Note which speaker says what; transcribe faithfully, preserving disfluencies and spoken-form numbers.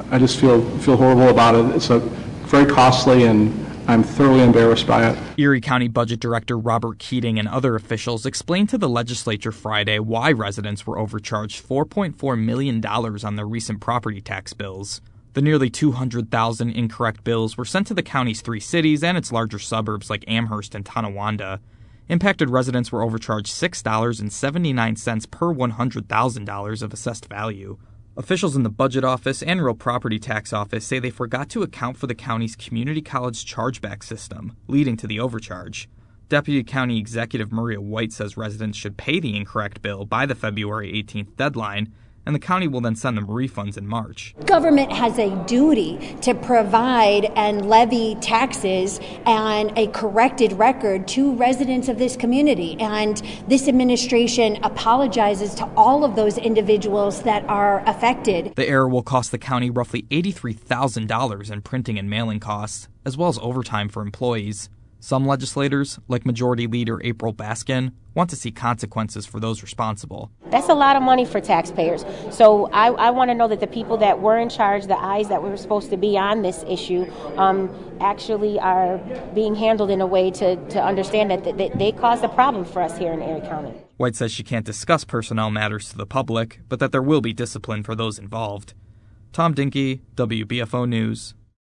Speaker 1: I just feel feel horrible about it. It's a very costly, and I'm thoroughly embarrassed by it.
Speaker 2: Erie County Budget Director Robert Keating and other officials explained to the legislature Friday why residents were overcharged four point four million dollars on their recent property tax bills. The nearly two hundred thousand incorrect bills were sent to the county's three cities and its larger suburbs like Amherst and Tonawanda. Impacted residents were overcharged six dollars and seventy-nine cents per one hundred thousand dollars of assessed value. Officials in the Budget Office and Real Property Tax Office say they forgot to account for the county's community college chargeback system, leading to the overcharge. Deputy County Executive Maria White says residents should pay the incorrect bill by the February eighteenth deadline, and the county will then send them refunds in March.
Speaker 3: Government has a duty to provide and levy taxes and a corrected record to residents of this community. And this administration apologizes to all of those individuals that are affected.
Speaker 2: The error will cost the county roughly eighty-three thousand dollars in printing and mailing costs, as well as overtime for employees. Some legislators, like Majority Leader April Baskin, want to see consequences for those responsible.
Speaker 4: That's a lot of money for taxpayers. So I, I want to know that the people that were in charge, the eyes that were supposed to be on this issue, um, actually are being handled in a way to, to understand that they, they caused a problem for us here in Erie County.
Speaker 2: White says she can't discuss personnel matters to the public, but that there will be discipline for those involved. Tom Dinky, W B F O News.